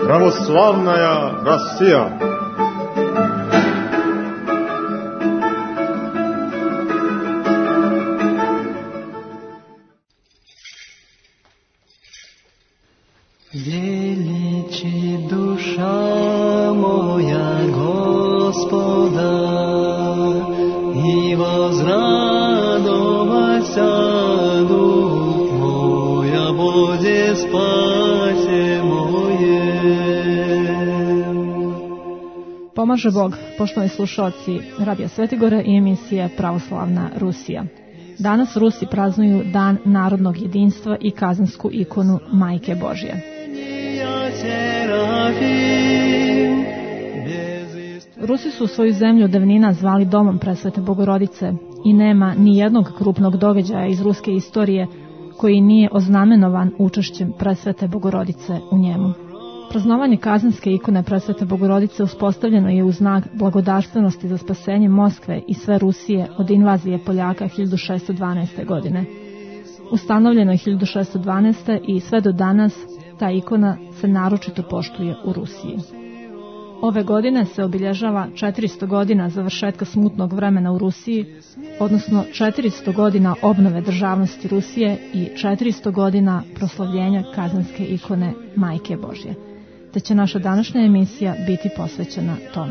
Православная Россия. Величи душа моя Господа, и возрадовался дух мой, о Боге спасе моем. Pomaže Bog, poštovani slušalci Radija Svetigora i emisije Pravoslavna Rusija. Danas Rusi praznuju Dan narodnog jedinstva i kazansku ikonu Majke Božje. Rusi su svoju zemlju od davnina zvali domom Presvete Bogorodice i nema ni jednog krupnog događaja iz ruske istorije koji nije oznamenovan učešćem Presvete Bogorodice u njemu. Praznovanje kazanske ikone Presvete Bogorodice uspostavljeno je u znak blagodarstvenosti za spasenje Moskve i sve Rusije od invazije Poljaka 1612. godine. Ustanovljeno je 1612. i sve do danas ta ikona se naročito poštuje u Rusiji. Ove godine se obilježava 400 godina završetka smutnog vremena u Rusiji, odnosno 400 godina obnove državnosti Rusije i 400 godina proslavljenja kazanske ikone Majke Božje. Te će naša današnja emisija biti posvećena tome.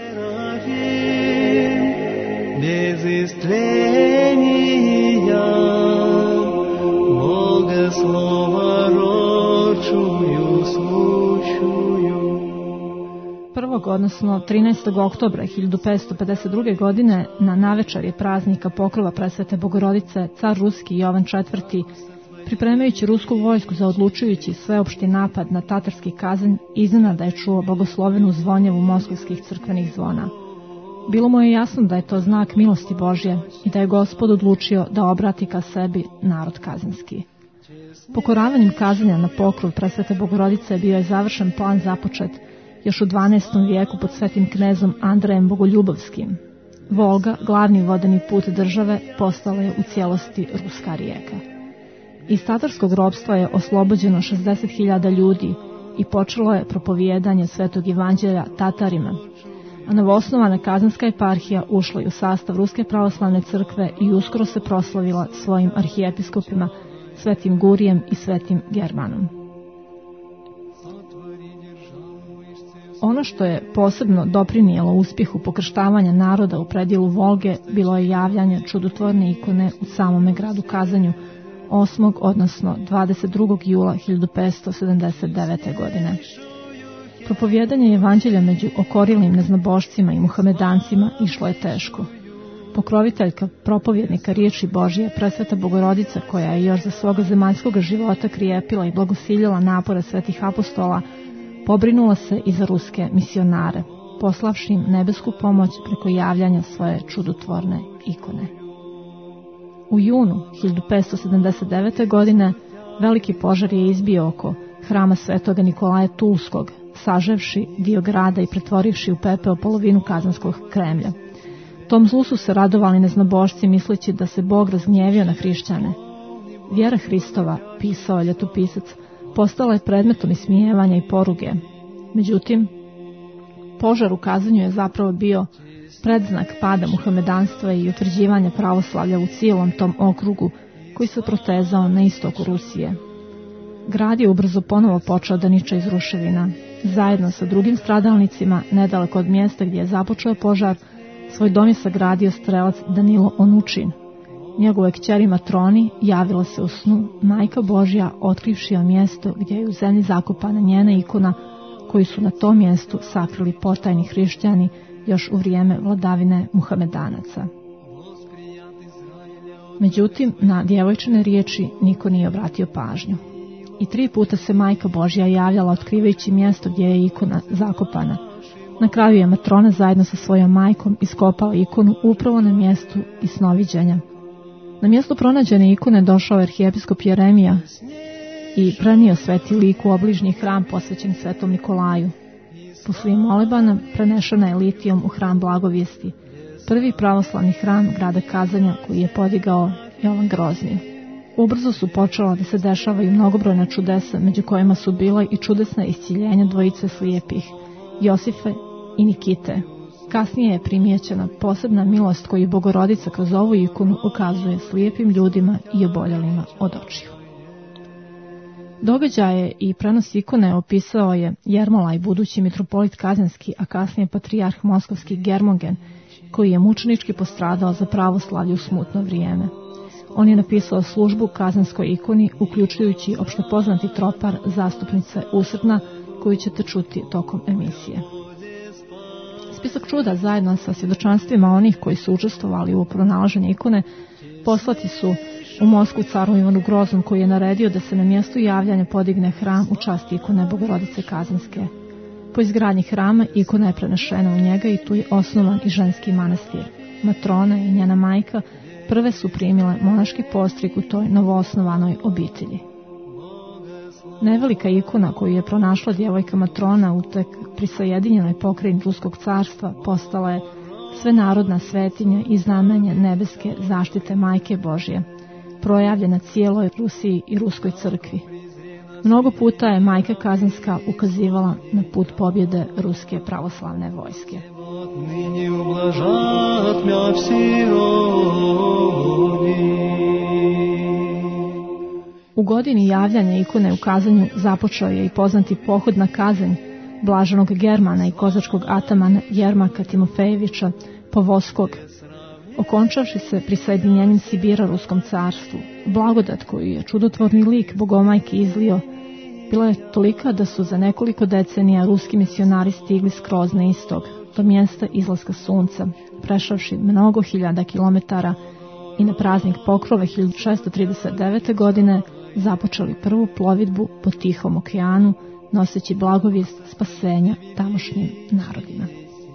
Bez istrenija Boga slova ročuju, slušuju. 1. odnosno 13. oktobra 1552. godine na navečer je praznika pokrova Presvete Bogorodice car ruski Jovan IV. Pripremajući rusku vojsku za odlučujući sveopšti napad na tatarski Kazanj, iznenada je čuo blagoslovenu zvonjevu moskovskih crkvenih zvona. Bilo mu je jasno da je to znak milosti Božje i da je Gospod odlučio da obrati ka sebi narod kazanski. Pokoravanjem Kazanja na pokrov Presvete Bogorodice bio je završen plan započet još u 12. vijeku pod svetim knezom Andrejem Bogoljubovskim. Volga, glavni vodeni put države, postala je u cijelosti ruska rijeka. Iz tatarskog ropstva je oslobođeno 60.000 ljudi i počelo je propovijedanje Svetog Evanđelja Tatarima, a novoosnovana Kazanska eparhija ušla je u sastav Ruske pravoslavne crkve i uskoro se proslavila svojim arhijepiskopima Svetim Gurijem i Svetim Germanom. Ono što je posebno doprinijelo uspjehu pokrštavanja naroda u predjelu Volge bilo je javljanje čudotvorne ikone u samome gradu Kazanju 8. odnosno 22. jula 1579. godine. Propovijedanje evanđelja među okorilim neznabošcima i muhamedancima išlo je teško. Pokroviteljka propovjednika riječi Božje, Presveta Bogorodica, koja je još za svoga zemaljskog života krijepila i blagosiljala napore svetih apostola, pobrinula se i za ruske misionare, poslavši im nebesku pomoć preko javljanja svoje čudotvorne ikone. U junu 1579. godine veliki požar je izbio oko hrama Svetoga Nikolaja Tulskog, saževši dio grada i pretvorivši u pepeo polovinu Kazanskog Kremlja. Tom zlu su se radovali neznabošci misleći da se Bog razgnjevio na hrišćane. Vjera Hristova, pisao je ljetopisac, postala je predmetom ismijevanja i poruge. Međutim, požar u Kazanju je zapravo bio predznak pada muhamedanstva i utvrđivanja pravoslavlja u cijelom tom okrugu koji se protezao na istoku Rusije. Grad je ubrzo ponovo počeo da niče iz ruševina. Zajedno sa drugim stradalnicima, nedaleko od mjesta gdje je započeo požar, svoj dom je sagradio strelac Danilo Onučin. Njegove kćeri Matroni javila se u snu Majka Božja, otkrivši joj mjesto gdje je u zemlji zakopana njena ikona, koju su na tom mjestu sakrili potajni hrišćani još u vrijeme vladavine muhamedanaca. Međutim, na djevojčine riječi niko nije obratio pažnju. I 3 puta se Majka Božja javljala otkrivajući mjesto gdje je ikona zakopana. Na kraju je Matrona zajedno sa svojom majkom iskopala ikonu upravo na mjestu i snoviđenja. Na mjestu pronađene ikone došao je arhijepiskop Jeremija i prenio sveti lik u obližnji hram posvećen Svetom Nikolaju. Poslije molebana prenešena je litijom u hram Blagovijesti, prvi pravoslavni hram grada Kazanja koji je podigao Jovan Grozni. Ubrzo su počela da se dešavaju mnogobrojna čudesa, među kojima su bila i čudesna isciljenja dvojice slijepih, Josife i Nikite. Kasnije je primijećena posebna milost koju Bogorodica kroz ovu ikonu ukazuje slijepim ljudima i oboljelima od očiju. Događaje i prenos ikone opisao je Jermolaj, budući mitropolit Kazanski, a kasnije patrijarh moskovski Germogen, koji je mučenički postradao za pravoslavlje u smutno vrijeme. On je napisao službu Kazanskoj ikoni, uključujući opštepoznati tropar Zastupnice usrdna, koju ćete čuti tokom emisije. Spisak čuda zajedno sa svjedočanstvima onih koji su učestvovali u pronalaženju ikone poslati su u Moskvu caru Ivanu Groznom, koji je naredio da se na mjestu javljanja podigne hram u čast ikone Bogorodice Kazanske. Po izgradnji hrama ikona je prenešena u njega i tu je osnovan i ženski manastir. Matrona i njena majka prve su primile monaški postrig u toj novoosnovanoj obitelji. Nevelika ikona koju je pronašla djevojka Matrona u tek prisajedinjenoj pokrajini Ruskog carstva postala je svenarodna svetinja i znamenje nebeske zaštite Majke Božje, projavljena cijeloj Rusiji i Ruskoj crkvi. Mnogo puta je Majka Kazanska ukazivala na put pobjede Ruske pravoslavne vojske. U godini javljanja ikone u Kazanju započeo je i poznati pohod na Kazanj blaženog Germana i kozačkog atamana Jermaka Timofejevića Povoskog. Okončavši se prisajedinjenjem Sibira Ruskom carstvu, blagodat koju je čudotvorni lik Bogomajke izlio bila je tolika da su za nekoliko decenija ruski misionari stigli skroz na istok, do mjesta izlaska sunca, prešavši mnogo hiljada kilometara i na praznik Pokrove 1639. godine započeli prvu plovidbu po Tihom okeanu, noseći blagovijest spasenja tamošnjim narodima.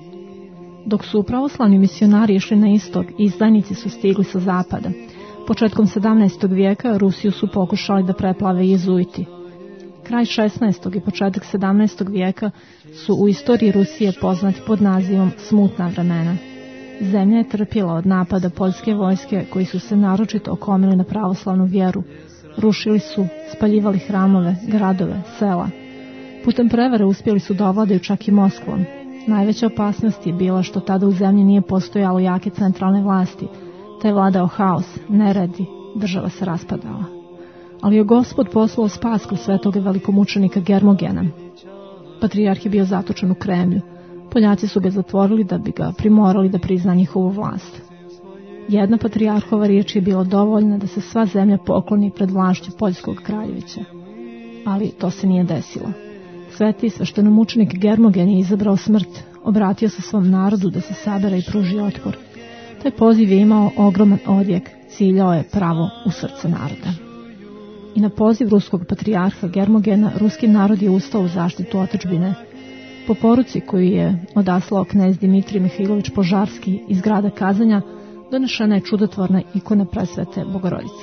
Dok su pravoslavni misionari išli na istok, izdajnici su stigli sa zapada. Početkom 17. vijeka Rusiju su pokušali da preplave jezuiti. Kraj 16. i početak 17. vijeka su u istoriji Rusije poznati pod nazivom smutna vremena. Zemlja je trpjela od napada poljske vojske koji su se naročito okomili na pravoslavnu vjeru. Rušili su, spaljivali hramove, gradove, sela. Putem prevare uspjeli su da ovladaju čak i Moskvom. Najveća opasnost je bila što tada u zemlji nije postojalo jake centralne vlasti, te je vladao haos, neredi, država se raspadala. Ali je Gospod poslao spas kroz svetog velikomučenika Germogena. Patrijarh je bio zatočen u Kremlju. Poljaci su ga zatvorili da bi ga primorali da prizna njihovu vlast. Jedna patrijarhova riječ je bila dovoljna da se sva zemlja pokloni pred vlašću poljskog kraljevića. Ali to se nije desilo. Sveti sveštenomučenik Germogen je izabrao smrt, obratio se svom narodu da se sabere i pruži otpor. Taj poziv je imao ogroman odjek, ciljao je pravo u srce naroda. I na poziv ruskog patrijarha Germogena, ruski narod je ustao u zaštitu otadžbine. Po poruci koju je odaslao knez Dimitrij Mihajlović Požarski iz grada Kazanja, donešena je čudotvorna ikona presvete Bogorodice.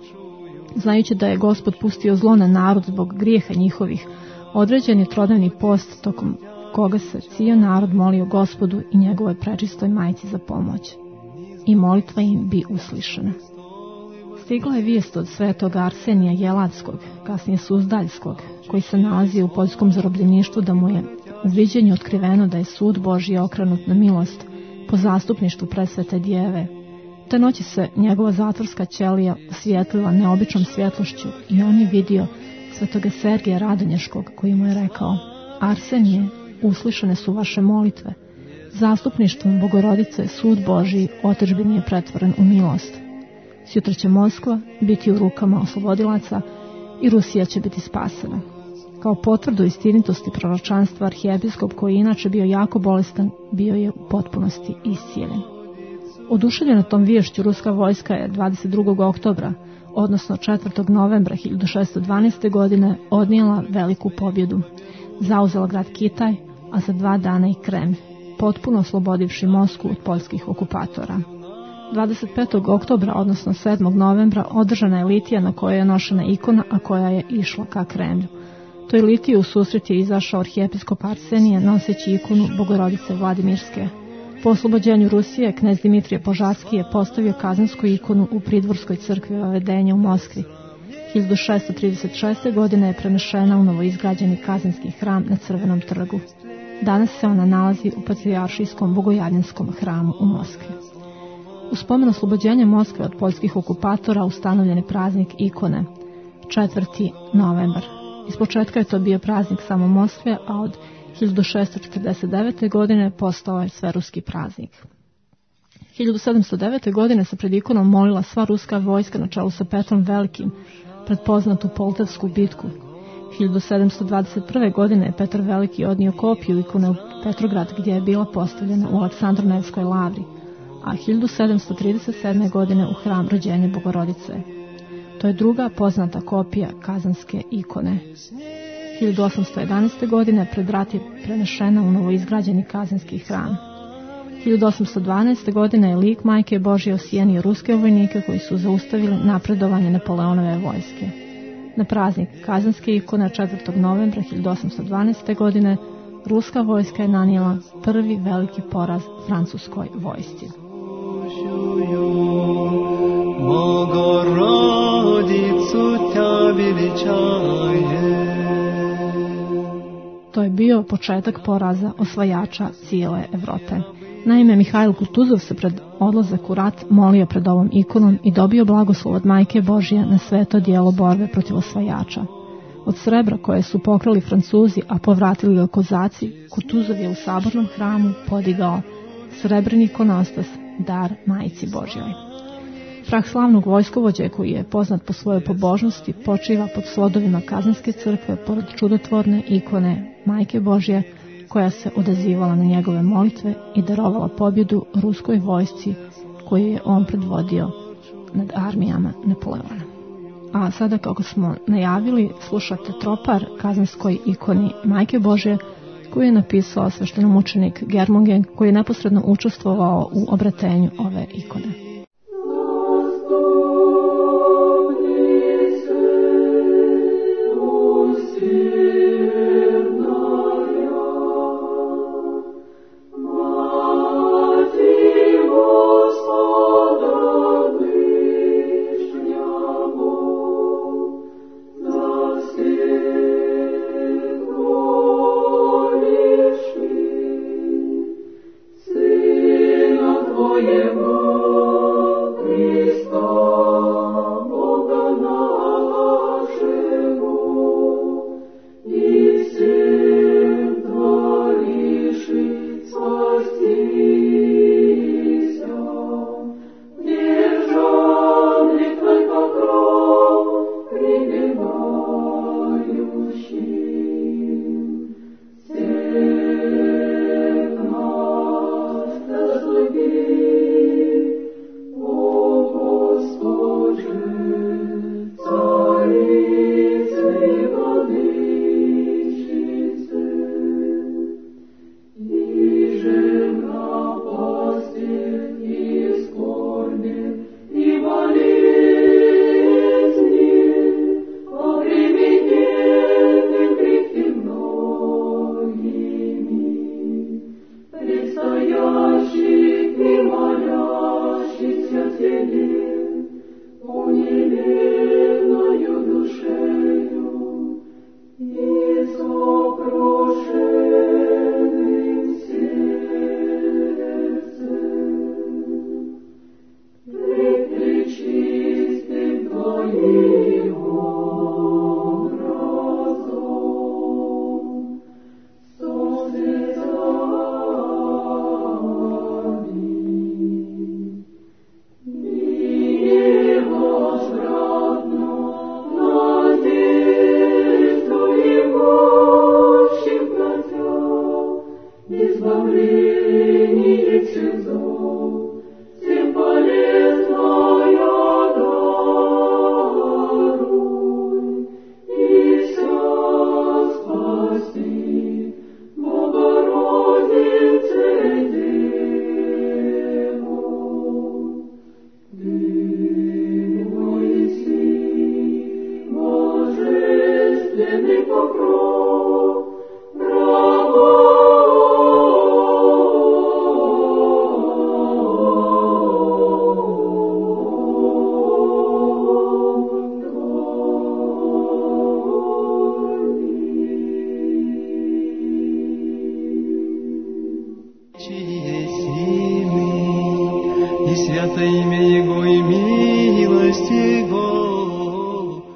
Znajući da je Gospod pustio zlo na narod zbog grijeha njihovih, određen je trodnevni post tokom koga se cijel narod molio Gospodu i njegovoj prečistoj majci za pomoć. I molitva im bi uslišena. Stigla je vijest od svetog Arsenija Jeladskog, kasnije Suzdaljskog, koji se nalazi u poljskom zarobljeništvu, da mu je u viđenju otkriveno da je sud Božji okrenut na milost po zastupništvu presvete djeve. Te noći se njegova zatvorska ćelija osvijetlila neobičnom svjetlošću i on je vidio svetoga Sergija Radonješkog, koji mu je rekao: Arsenije, uslišane su vaše molitve. Zastupništvom Bogorodice sud Božji otadžbini je pretvoren u milost. Sutra će Moskva biti u rukama oslobodilaca i Rusija će biti spasena. Kao potvrdu istinitosti proročanstva, arhijepiskop, koji je inače bio jako bolestan, bio je u potpunosti iscijeljen. Oduševljena tom viješću, ruska vojska je 22. oktobra, odnosno 4. novembra 1612. godine, odnijela veliku pobjedu. Zauzela grad Kitaj, a za 2 dana i Kremlj, potpuno oslobodivši Moskvu od poljskih okupatora. 25. oktobra, odnosno 7. novembra, održana je litija na kojoj je nošena ikona, a koja je išla ka Kremlju. Toj litiji u susret je izašao arhijepiskop Arsenije noseći ikonu Bogorodice Vladimirske. Po oslobođenju Rusije, knez Dimitrije Požarski je postavio kazansku ikonu u Pridvorskoj crkvi Vavedenja u Moskvi. 1636. godine je prenešena u novoizgrađeni kazanski hram na Crvenom trgu. Danas se ona nalazi u Patrijaršijskom bogojavljanskom hramu u Moskvi. U spomen oslobođenja Moskve od poljskih okupatora ustanovljen je praznik ikone, 4. novembar. Ispočetka je to bio praznik samo Moskve, a od 1649. godine postao je sveruski praznik. 1709. godine se pred ikonom molila sva ruska vojska na čelu sa Petrom Velikim pred poznatu Poltavsku bitku. 1721. godine je Petar Veliki odnio kopiju ikone u Petrograd gdje je bila postavljena u Aleksandro-Nevskoj lavri, a 1737. godine u hram Rođenja Bogorodice. To je druga poznata kopija kazanske ikone. 1811. godine pred rat je prenešena u novoizgrađeni kazanski hram. 1812. godine je lik Majke Božje osijenio ruske vojnike koji su zaustavili napredovanje Napoleonove vojske. Na praznik kazanske ikone 4. novembra 1812. godine ruska vojska je nanijela prvi veliki poraz francuskoj vojsci. To je bio početak poraza osvajača cijele Evrope. Naime, Mihajl Kutuzov se pred odlazak u rat molio pred ovom ikonom i dobio blagoslov od Majke Božje na sveto dijelo borbe protiv osvajača. Od srebra koje su pokrali Francuzi, a povratili ga kozaci, Kutuzov je u sabornom hramu podigao srebrni ikonostas, dar Majci Božjoj. Prah slavnog vojskovođe, koji je poznat po svojoj pobožnosti, počiva pod svodovima Kazanske crkve pored čudotvorne ikone Majke Božje, koja se odazivala na njegove molitve i darovala pobjedu ruskoj vojsci koju je on predvodio nad armijama Napoleona. A sada, kako smo najavili, slušate tropar kazanskoj ikoni Majke Božje koju je napisao sveštenomučenik Germongen, koji je neposredno učestvovao u obratenju ove ikone.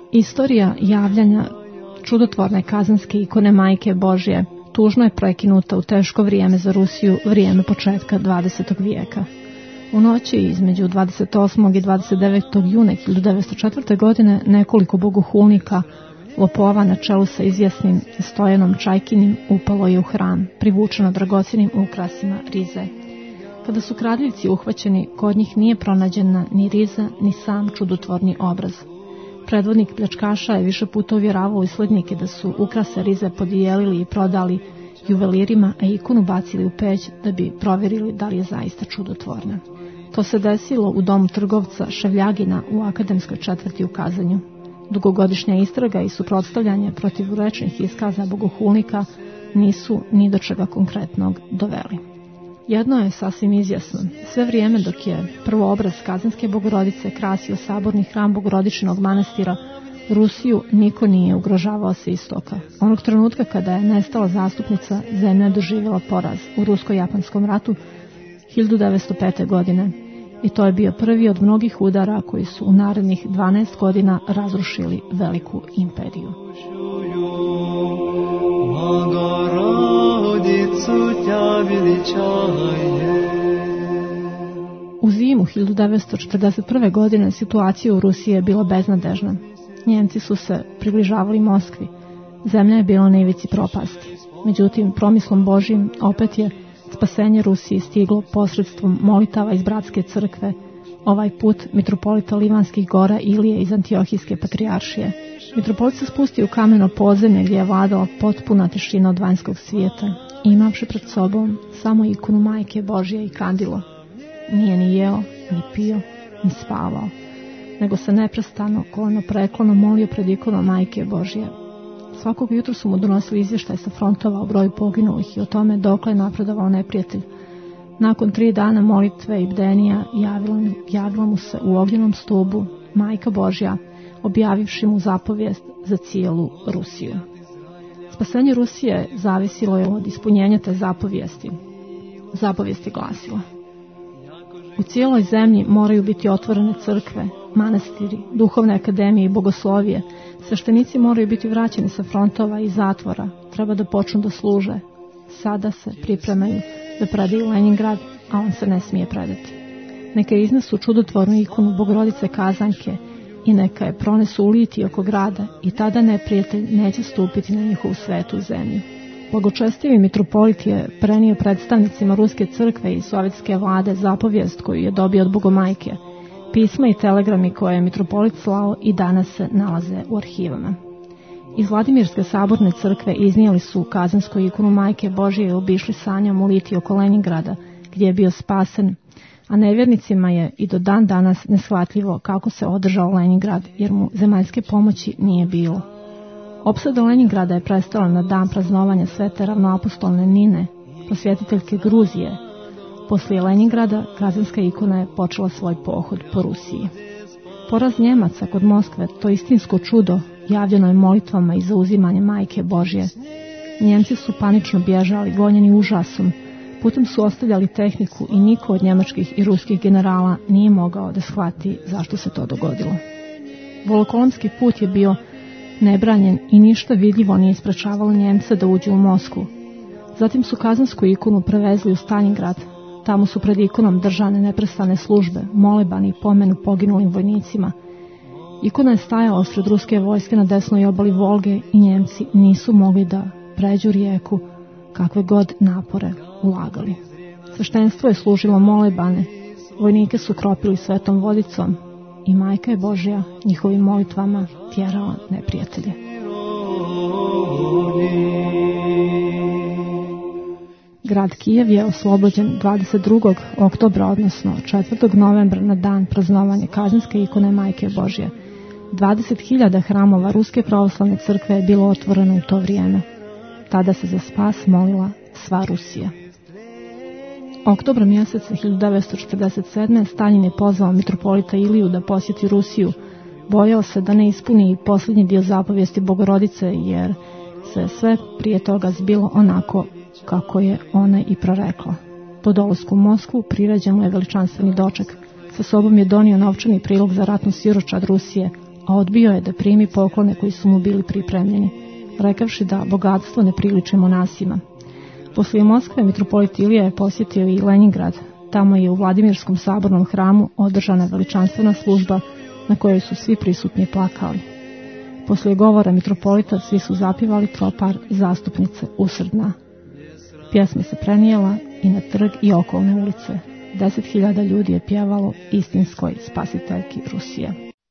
Istorija javljanja čudotvorne kazanske ikone Majke Božje tužno je prekinuta u teško vrijeme za Rusiju, vrijeme početka 20. vijeka. U noći između 28. i 29. juna 1904. godine nekoliko bogohulnika, lopova na čelu sa izvjesnim Stojanom Čajkinim, upalo je u hram, privučeno dragocjenim ukrasima rize. Kada su kradljivci uhvaćeni, kod njih nije pronađena ni riza, ni sam čudotvorni obraz. Predvodnik pljačkaša je više puta uvjeravao islednike da su ukrase rize podijelili i prodali juvelirima, a ikonu bacili u peć da bi provjerili da li je zaista čudotvorna. To se desilo u domu trgovca Ševljagina u akademskoj četvrti u Kazanju. Dugogodišnja istraga i suprotstavljanje protivrečnih iskaza bogohulnika nisu ni do čega konkretnog doveli. Jedno je sasvim izjasno. Sve vrijeme dok je prvo obraz Kazanske Bogorodice krasio saborni hram Bogorodičinog manastira, Rusiju niko nije ugrožavao sa istoka. Onog trenutka kada je nestala zastupnica, zemlja je doživjela poraz u Rusko-Japanskom ratu 1905. godine. I to je bio prvi od mnogih udara koji su u narednih 12 godina razrušili veliku imperiju. U zimu 1941. godine situacija u Rusiji je bila beznadežna. Njemci su se približavali Moskvi. Zemlja je bila na ivici propasti. Međutim, promislom Božjim opet je spasenje Rusiji stiglo posredstvom molitava iz Bratske crkve, ovaj put mitropolita Livanskih gora Ilije iz Antiohijske patrijaršije. Mitropolit se spustio u kameno podzemlje gdje je vladala potpuna tišina od vanjskog svijeta, imavši pred sobom samo ikonu Majke Božje i kandilo. Nije ni jeo, ni pio, ni spavao, nego se neprestano koleno molio pred ikonom Majke Božje. Svakog jutra su mu donosili izvještaj sa frontova o broju poginulih i o tome dokle je napredovao neprijatelj. Nakon 3 dana molitve i bdenija javila mu se u ognjenom stubu Majka Božja, objavivši mu zapovijest za cijelu Rusiju. Spasenje Rusije zavisilo je od ispunjenja te zapovijesti. Zapovijest je glasila: u cijeloj zemlji moraju biti otvorene crkve, manastiri, duhovne akademije i bogoslovije. Sveštenici moraju biti vraćeni sa frontova i zatvora, treba da počnu da služe. Sada se pripremaju da predaju Leningrad, a on se ne smije predati. Neka iznesu čudotvornu ikonu Bogorodice Kazanke i neka je pronesu u litiji oko grada i tada neprijatelj neće stupiti na njihovu svetu zemlju. Blagočestivi mitropolit je prenio predstavnicima Ruske crkve i sovjetske vlade zapovijest koju je dobio od Bogomajke. Pisma i telegrami koje je mitropolit slao i danas se nalaze u arhivama. Iz Vladimirske saborne crkve iznijeli su Kazansku ikonu Majke Božje i obišli sanjom u litiji oko Leningrada, gdje je bio spasen, a nevjernicima je i do dan danas neshvatljivo kako se održao Leningrad, jer mu zemaljske pomoći nije bilo. Opsada Leningrada je prestala na dan praznovanja svete ravnoapostolne Nine, prosvjetiteljke Gruzije. Poslije Leningrada, Kazanska ikona je počela svoj pohod po Rusiji. Poraz Njemaca kod Moskve, to istinsko čudo, javljeno je molitvama i zauzimanjem Majke Božje. Njemci su panično bježali, gonjeni užasom, putem su ostavljali tehniku i niko od njemačkih i ruskih generala nije mogao da shvati zašto se to dogodilo. Volokolomski put je bio nebranjen i ništa vidljivo nije sprečavalo Njemce da uđu u Moskvu. Zatim su Kazansku ikonu prevezli u Stalingrad. Tamo su pred ikonom držane neprestane službe, molebani i pomenu poginulim vojnicima. Ikona je stajala osred ruske vojske na desnoj obali Volge i Njemci nisu mogli da pređu rijeku kakve god napore ulagali. Sveštenstvo je služilo molebane, vojnike su kropili svetom vodicom i Majka je Božja njihovim molitvama tjerala neprijatelje. Grad Kijev je oslobođen 22. oktobra, odnosno 4. novembra na dan praznovanja Kazanske ikone Majke Božje. 20.000 hramova Ruske pravoslavne crkve je bilo otvoreno u to vrijeme. Tada se za spas molila sva Rusija. Oktobra mjeseca 1947. Stalin je pozvao mitropolita Iliju da posjeti Rusiju. Bojao se da ne ispuni posljednji dio zapovijesti Bogorodice, jer se sve prije toga zbilo onako kako je ona i prorekla. Po dolasku u Moskvu priređen mu je veličanstveni doček. Sa sobom je donio novčani prilog za ratnu siročad Rusije, a odbio je da primi poklone koji su mu bili pripremljeni, rekavši da bogatstvo ne priliči monasima. Poslije Moskve mitropolit Ilija je posjetio i Leningrad. Tamo je u Vladimirskom sabornom hramu održana veličanstvena služba na kojoj su svi prisutni plakali. Poslije govora mitropolita svi su zapivali tropar Zastupnice usrdna. Pjesma se prenijela i na trg i okolne ulice. 10.000 ljudi je pjevalo istinskoj spasiteljki Rusije.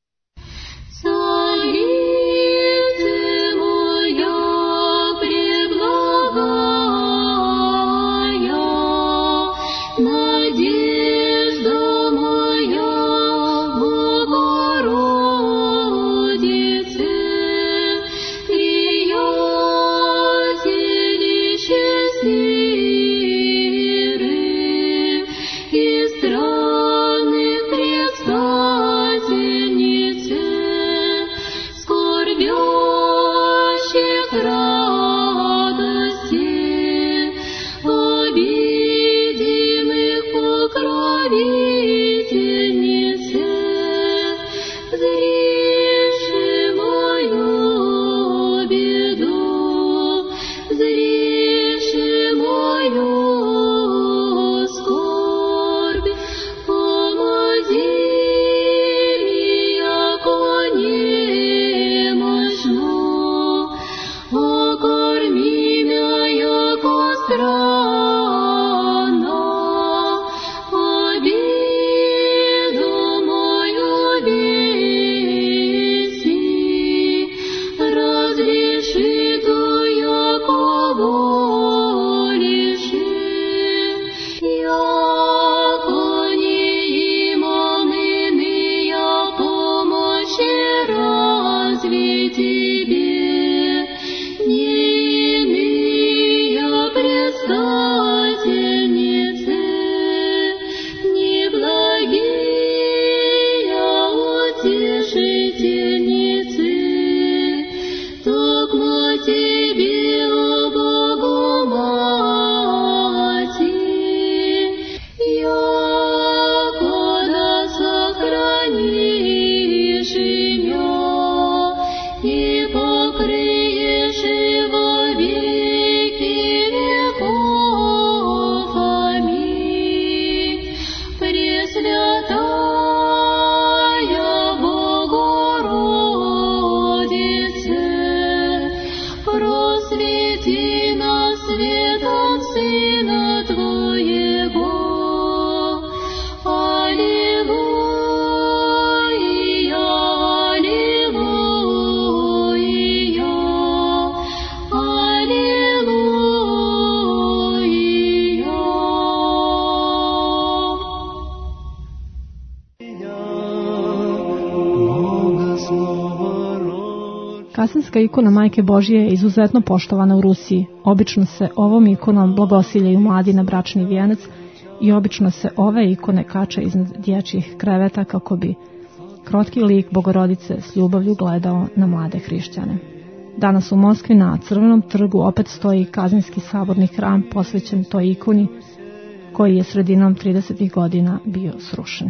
Kasanska ikona Majke Božje je izuzetno poštovana u Rusiji. Obično se ovom ikonom blagosiljaju mladi na bračni vijenac i obično se ove ikone kače iznad dječjih kreveta kako bi krotki lik Bogorodice s ljubavlju gledao na mlade hrišćane. Danas u Moskvi na Crvenom trgu opet stoji Kazanski saborni hram posvećen toj ikoni koji je sredinom 30. godina bio srušen.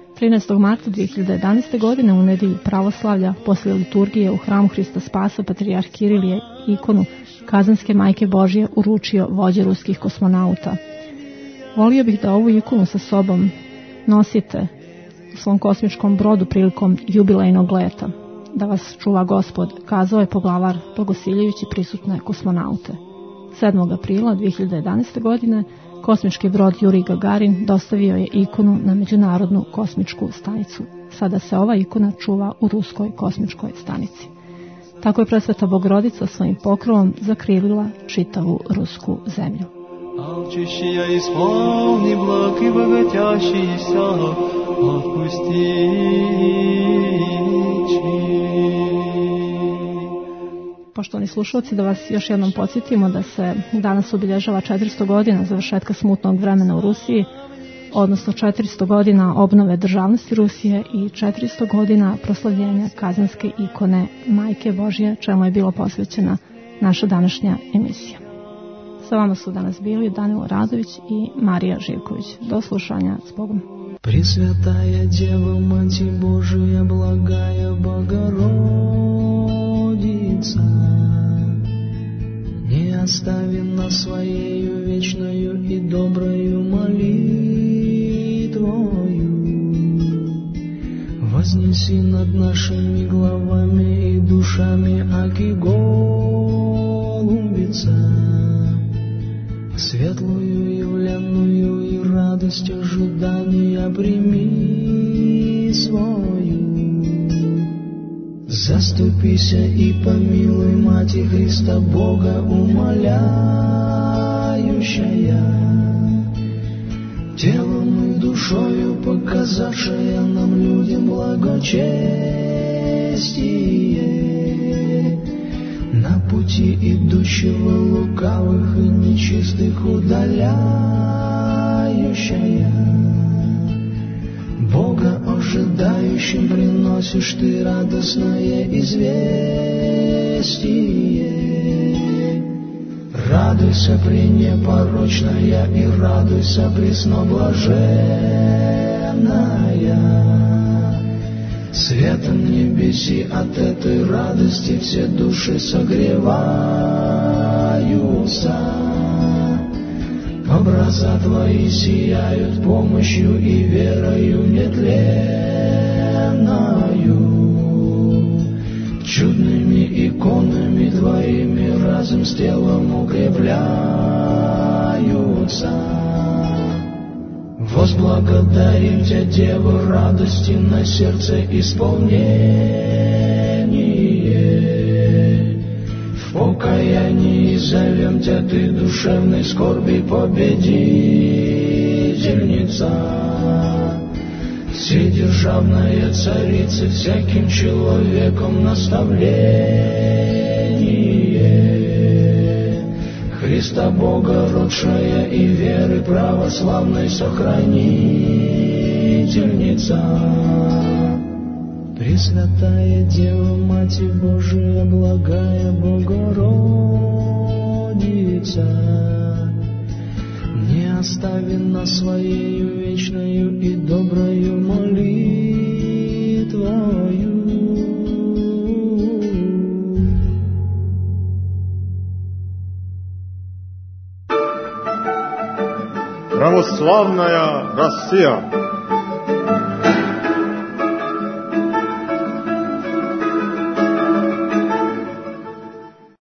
13. marta 2011. godine u nedjelju pravoslavlja poslije liturgije u hramu Hrista Spasa patrijarh Kiril je ikonu Kazanske Majke Božje uručio vođi ruskih kosmonauta. Volio bih da ovu ikonu sa sobom nosite u svom kosmičkom brodu prilikom jubilejnog leta. Da vas čuva Gospod, kazao je poglavar blagosiljajući prisutne kosmonaute. 7. aprila 2011. godine kosmički brod Jurij Gagarin dostavio je ikonu na Međunarodnu kosmičku stanicu. Sada se ova ikona čuva u Ruskoj kosmičkoj stanici. Tako je presveta Bogorodica svojim pokrovom zakrivila čitavu rusku zemlju. Алчущий исполни благ и богатящийся, отпустичи. Poštovani slušalci, da vas još jednom podsjetimo da se danas obilježava 400 godina završetka smutnog vremena u Rusiji, odnosno 400 godina obnove državnosti Rusije i 400 godina proslavljenja Kazanske ikone Majke Božje, čemu je bila posvećena naša današnja emisija. Sa vama su danas bili Danilo Radović i Marija Živković. Do slušanja, s Bogom. Пресвятая Дева, Мать Божия, благая Богородица, не остави нас Своею вечною и доброю молитвою. Вознеси над нашими главами и душами, аки голубица, светлую явленную и радость ожидания прими свою. Заступися и помилуй, Мати Христа Бога умоляющая, телом и душою показавшая нам людям благочестие, на пути идущего лукавых и нечистых удаляющая. Бога ожидающим приносишь ты радостное известие. Радуйся, пренепорочная, и радуйся, пресноблаженная. Светом небеси от этой радости все души согреваются. Образа Твои сияют помощью и верою нетленною. Чудными иконами Твоими разум с телом укрепляются. Возблагодарим Тебя, Дева, радости на сердце исполнение. В покаянии зовем Тебя, Ты душевной скорби победительница, вседержавная Царица, всяким человеком наставление. Христа Бога родшая и веры православной сохранительница. Пресвятая Дева, Мать Божия, благая Богородица, не остави нас Своею вечною и доброю молитвою. Православная Россия.